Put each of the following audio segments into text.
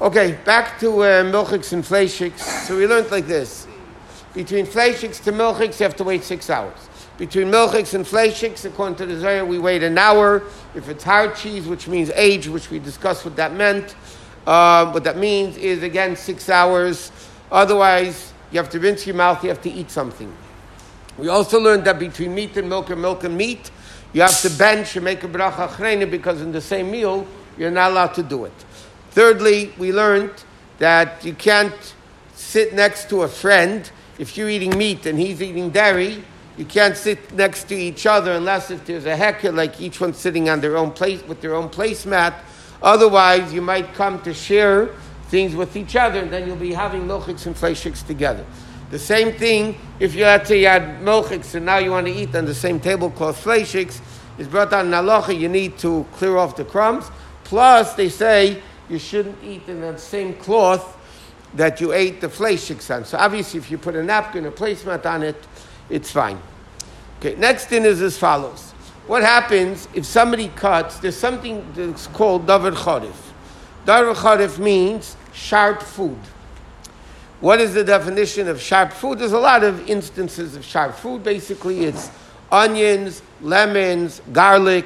Okay, back to milchiks and fleishiks. So we learned like this. Between fleishiks to milchiks, you have to wait 6 hours. Between milchiks and fleishiks, according to the Zohar, we wait an hour. If it's hard cheese, which means age, which we discussed what that meant, what that means is, again, 6 hours. Otherwise, you have to rinse your mouth, you have to eat something. We also learned that between meat and milk and meat, you have to bench and make a bracha achrena because in the same meal, you're not allowed to do it. Thirdly, we learned that you can't sit next to a friend. If you're eating meat and he's eating dairy, you can't sit next to each other unless if there's a hecker, like each one sitting on their own place with their own placemat. Otherwise, you might come to share things with each other, and then you'll be having milchiks and fleishiks together. The same thing, if you had to you had milchiks and now you want to eat on the same tablecloth fleishiks, is brought down in halacha, you need to clear off the crumbs. Plus, they say you shouldn't eat in that same cloth that you ate the fleishiks on. So obviously, if you put a napkin or placemat on it, it's fine. Okay, next thing is as follows. What happens if somebody cuts, there's something that's called davar charif. Davar charif means sharp food. What is the definition of sharp food? There's a lot of instances of sharp food. Basically, it's onions, lemons, garlic,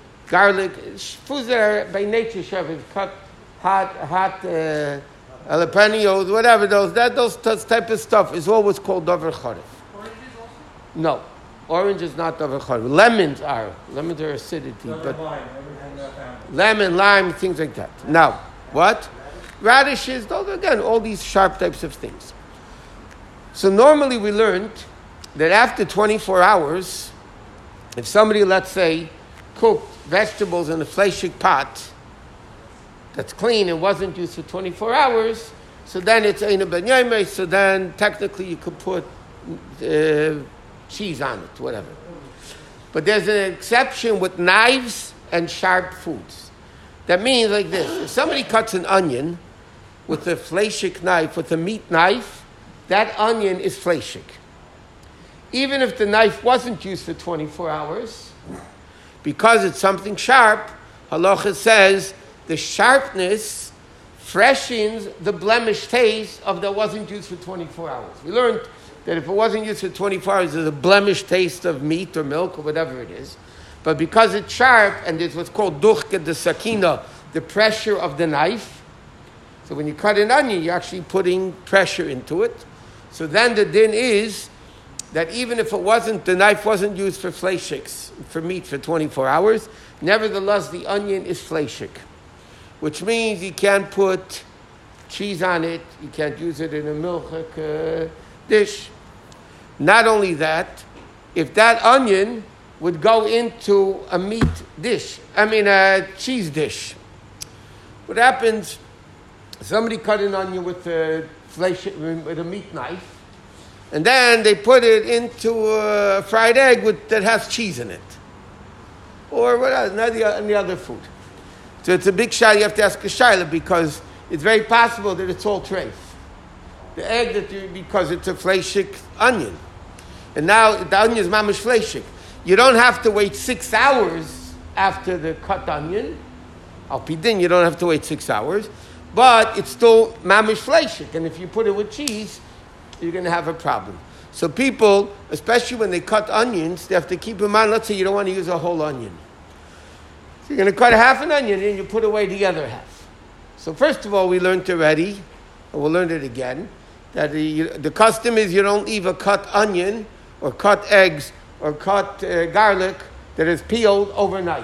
foods that are by nature sharp. It's cut hot jalapenos, whatever, those type of stuff is always called davar charif. Oranges also? No, orange is not davar charif. Lemons are acidity, but lemon, lime, things like that. Now, what? Radishes, those again, all these sharp types of things. So normally we learned that after 24 hours, if somebody, let's say, cooked vegetables in a fleishik pot that's clean and wasn't used for 24 hours, so then it's Eina Ben Yomei, so then technically you could put cheese on it, whatever. But there's an exception with knives and sharp foods. That means like this: if somebody cuts an onion with a fleishik knife, with a meat knife, that onion is fleishik. Even if the knife wasn't used for 24 hours, because it's something sharp, halacha says the sharpness freshens the blemished taste of that wasn't used for 24 hours. We learned that if it wasn't used for 24 hours, there's a blemished taste of meat or milk or whatever it is. But because it's sharp, and there's what's called duchke de sakina, the pressure of the knife. So when you cut an onion, you're actually putting pressure into it. So then the din is that even if the knife wasn't used for fleishiks, for meat for 24 hours, nevertheless the onion is fleishik, which means you can't put cheese on it, you can't use it in a milchik dish. Not only that, if that onion would go into a a cheese dish, what happens? Somebody cut an onion with a meat knife, and then they put it into a fried egg that has cheese in it, or whatever, any other food. So it's a big shayla. You have to ask a shayla because it's very possible that it's all treif. The egg because it's a fleishik onion, and now the onion is mamish fleishik. You don't have to wait 6 hours after the cut onion. Al pidin, you don't have to wait 6 hours. But it's still mamish fleishik, and if you put it with cheese, you're going to have a problem. So people, especially when they cut onions, they have to keep in mind, let's say you don't want to use a whole onion. So you're going to cut half an onion and you put away the other half. So first of all, we learned already, and we'll learn it again, that the custom is you don't leave a cut onion or cut eggs or cut garlic that is peeled overnight.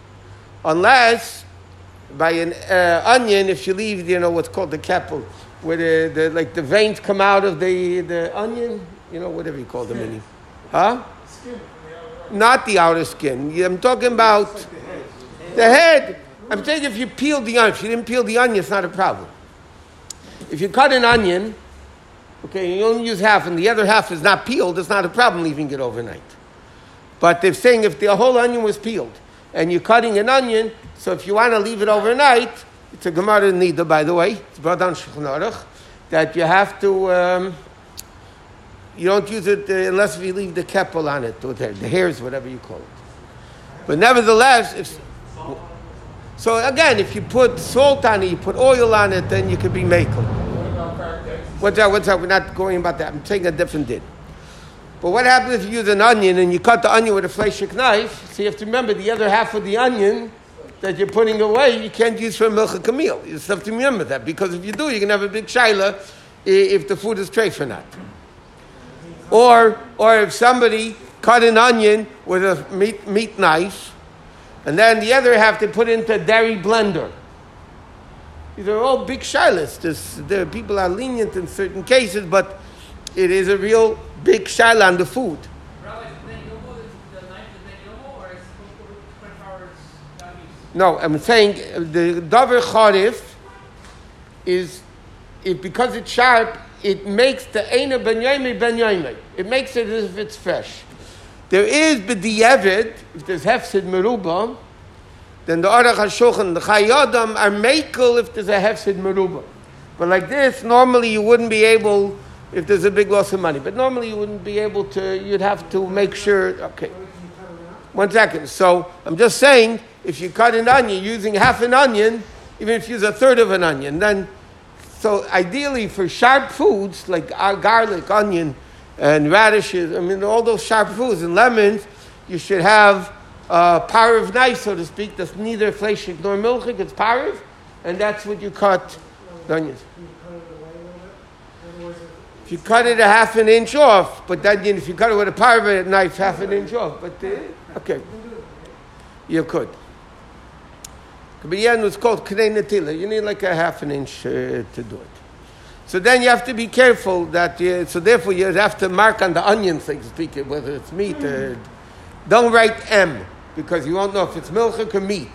Unless by an onion, if you leave, what's called the keppel, where the veins come out of the onion, whatever you call them. Skin. Huh? Skin. Not the outer skin. I'm talking about the head. I'm saying if you peel the onion, if you didn't peel the onion, it's not a problem. If you cut an onion, okay, you only use half, and the other half is not peeled, it's not a problem leaving it overnight. But they're saying if the whole onion was peeled, and you're cutting an onion, so if you want to leave it overnight, it's a Gemara Nida, by the way, it's brought down Shulchan Aruch, that you have to, you don't use it unless you leave the keppel on it, or the hairs, whatever you call it. But nevertheless, So again, if you put salt on it, you put oil on it, then you could be makel. What's that? We're not going about that. I'm taking a different din. But what happens if you use an onion and you cut the onion with a fleshik knife? So you have to remember the other half of the onion that you're putting away, you can't use for a milcha kamil. You just have to remember that, because if you do, you can have a big shaila if the food is treif or not. Or if somebody cut an onion with a meat knife, and then the other half they put into a dairy blender. These are all big shilas. People are lenient in certain cases, but it is a real big shaila on the food. No, I'm saying the davar charif is, because it's sharp, it makes the eina ben yoimei. It makes it as if it's fresh. There is b'di'evid, if there's hefsid meruba, then the Aruch HaShulchan, the Chai Adam are mekel if there's a hefsid meruba. But like this, normally you wouldn't be able, if there's a big loss of money. But normally you wouldn't be able to, you'd have to make sure, okay. 1 second. So I'm just saying, if you cut an onion using half an onion, even if you use a third of an onion, then, so ideally for sharp foods like garlic, onion, and radishes, all those sharp foods and lemons, you should have parav knife, so to speak, that's neither fleshik nor milchik, it's parav, and that's what you cut the onions. If you cut it a half an inch off, but then if you cut it with a parav knife, half an inch off, but okay, you could. But the end was called knei netila. You need like a half an inch to do it. So then you have to be careful that, so therefore you have to mark on the onion, so to speak, whether it's meat. Don't write M, because you won't know if it's milchik or meat.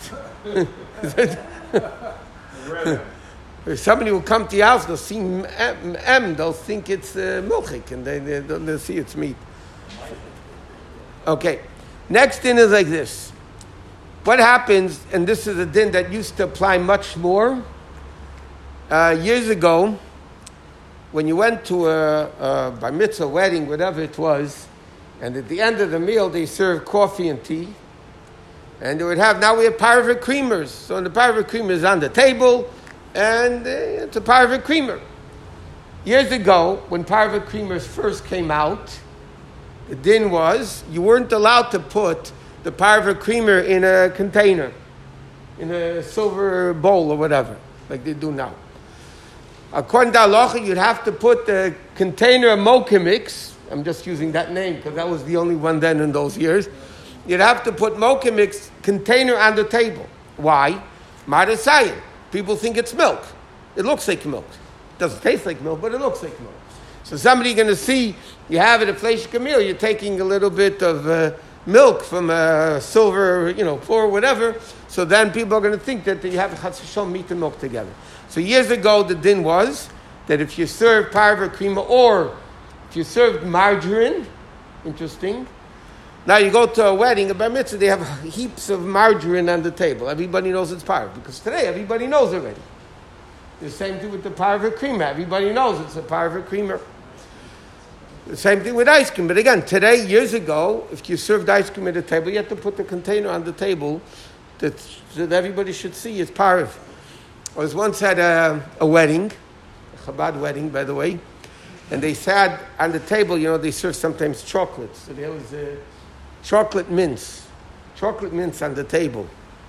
If somebody will come to your house, they'll see M, they'll think it's milchik, and they'll see it's meat. Okay, next din is like this. What happens, and this is a din that used to apply much more, years ago, when you went to a bar mitzvah, wedding, whatever it was, and at the end of the meal they served coffee and tea, and they would have, now we have parva creamers. So the parva creamer is on the table, and it's a parva creamer. Years ago, when parva creamers first came out, the din was, you weren't allowed to put the parva creamer in a container, in a silver bowl or whatever, like they do now. According to halacha, you'd have to put the container of mocha mix. I'm just using that name because that was the only one then in those years. You'd have to put mocha mix container on the table. Why? Marasayin. People think it's milk. It looks like milk. It doesn't taste like milk, but it looks like milk. So somebody going to see you have it at Fleish Camille, you're taking a little bit of milk from a silver, pour whatever. So then people are going to think that you have Chatz V'Shalom meat and milk together. So years ago, the din was that if you serve parva creamer or if you served margarine, interesting. Now you go to a wedding, a bar mitzvah, they have heaps of margarine on the table. Everybody knows it's parva because today everybody knows already. The same thing with the parva creamer. Everybody knows it's a parva creamer. The same thing with ice cream. But again, today, years ago, if you served ice cream at the table, you had to put the container on the table that everybody should see is parva. I was once at a wedding, a Chabad wedding, by the way, and they sat on the table, they serve sometimes chocolates. So there was chocolate mince on the table.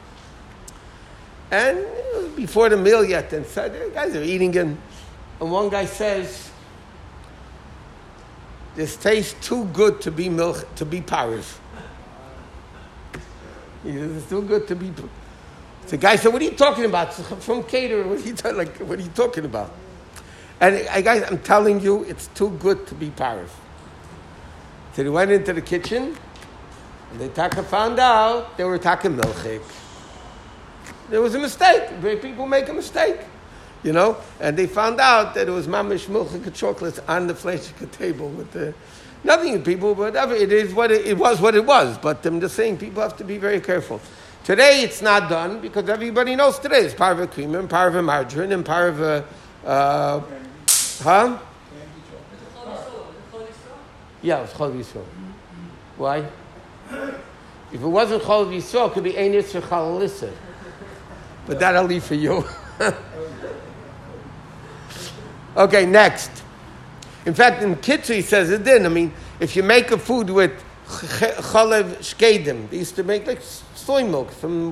And it was before the meal yet, and so the guys are eating, and one guy says, "This tastes too good to be milk, to be parv." He says, "It's too good to be." The guy said, "What are you talking about? From caterer, what are you talking about?" And guys, I'm telling you, it's too good to be parv. So they went into the kitchen, and they found out they were talking milchik. There was a mistake. People make a mistake, and they found out that it was mamish milchik chocolates on the fleshik table with nothing. People, whatever it is, what it was. But I'm just saying, people have to be very careful. Today it's not done because everybody knows today it's parva creamer and parva margarine and parva, Yeah, it's chol yisrael. Why? If it wasn't chol yisrael, it could be ein yisrael chalalisa. But that I'll leave for you. Okay, next. In fact, in Kitzur he says it didn't. I mean, if you make a food with chalev shkedim, they used to make like soy milk from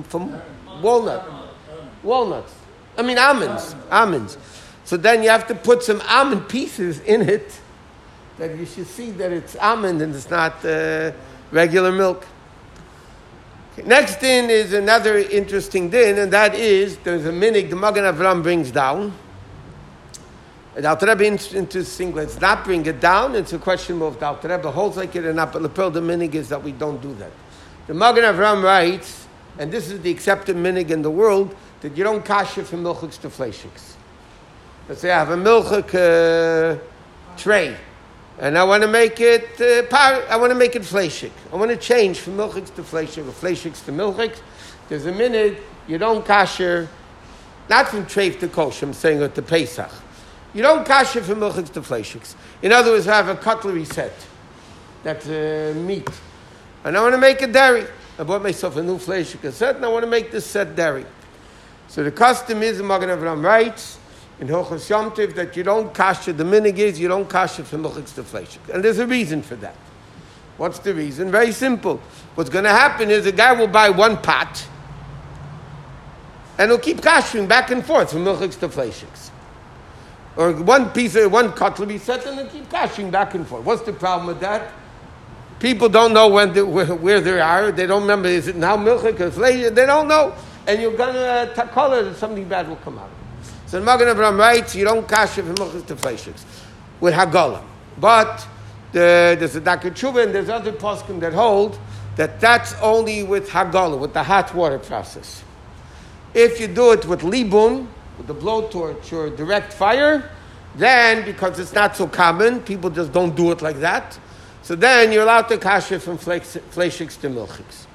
walnuts. I mean almonds. So then you have to put some almond pieces in it that you should see that it's almond and it's not regular milk. Okay. Next din is another interesting din, and that is there's a minig the Magen Avraham brings down. The Alter Rebbe interesting, let's not bring it down. It's a question of the Alter Rebbe holds like it or not, but the minig is that we don't do that. The Magen Avraham writes, and this is the accepted minig in the world, that you don't kasher from milchiks to fleishiks. Let's say I have a milchik tray, and I want to make it fleishik. I want to change from milchiks to fleishik, or fleishiks to milchiks. There's a minig, you don't kasher, not from treif to kosher, I'm saying it to Pesach. You don't kasher from milchiks to fleishiks. In other words, I have a cutlery set that's meat, and I want to make it dairy. I bought myself a new fleishik set, and I want to make this set dairy. So the custom is, the Magen Avraham writes in Hilchos Yom Tov that you don't kasher. The minig is you don't kasher from milchiks to fleishik, and there's a reason for that. What's the reason? Very simple. What's going to happen is a guy will buy one pot, and he'll keep kashering back and forth from milchiks to fleishiks. Or one cutlery set, and they keep kashing back and forth. What's the problem with that? People don't know where they are. They don't remember, is it now milchik or fleishik? They don't know. And you're going to takola that something bad will come out. So the Magen Avraham writes, you don't kasher from milchiks to fleishiks with hagala. But there's a Dakar Tshuva and there's other poskim that hold that that's only with hagala, with the hot water process. If you do it with libun, with the blowtorch or direct fire, then, because it's not so common, people just don't do it like that. So then you're allowed to kasher from fleishiks to milchiks.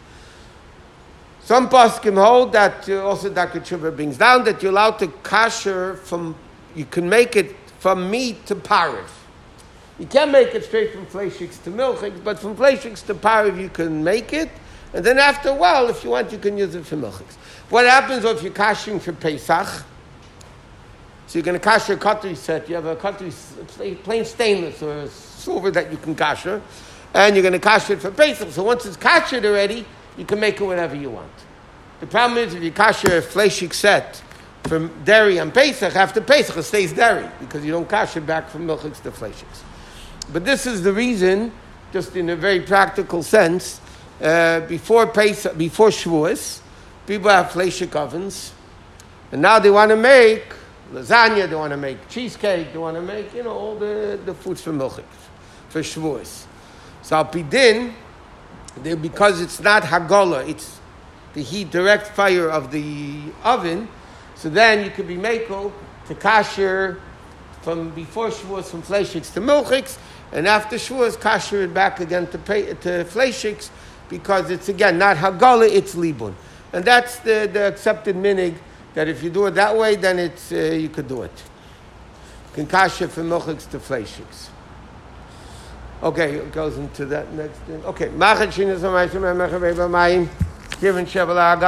Some poskim hold that also Dakar Tshuva brings down that you're allowed to kasher from, you can make it from meat to pariv. You can't make it straight from fleishiks to milchiks, but from fleishiks to pariv you can make it, and then after a while, if you want, you can use it for milchiks. What happens if you're kashering for Pesach? So you're going to kasher a cutlery set. You have a cutlery, plain stainless or silver that you can kasher, and you're going to kasher it for Pesach. So once it's kashered already, you can make it whatever you want. The problem is if you kasher a fleishik set from dairy on Pesach, after Pesach it stays dairy because you don't kasher back from milchiks to fleishiks. But this is the reason, just in a very practical sense, before Pesach, before Shavuos, people have fleishik ovens, and now they want to make lasagna, they want to make cheesecake, they want to make, all the foods for milchiks, for Shavuos. So al pidin, because it's not hagala, it's the heat, direct fire of the oven, so then you could be makel to kasher from before Shavuos from fleishiks to milchiks, and after Shavuos kasher it back again to fleishiks, because it's again not hagala, it's libun. And that's the accepted minig, that if you do it that way, then it's you could do it. You can kasher from milchiks to fleishiks. Okay, it goes into that next thing. Okay.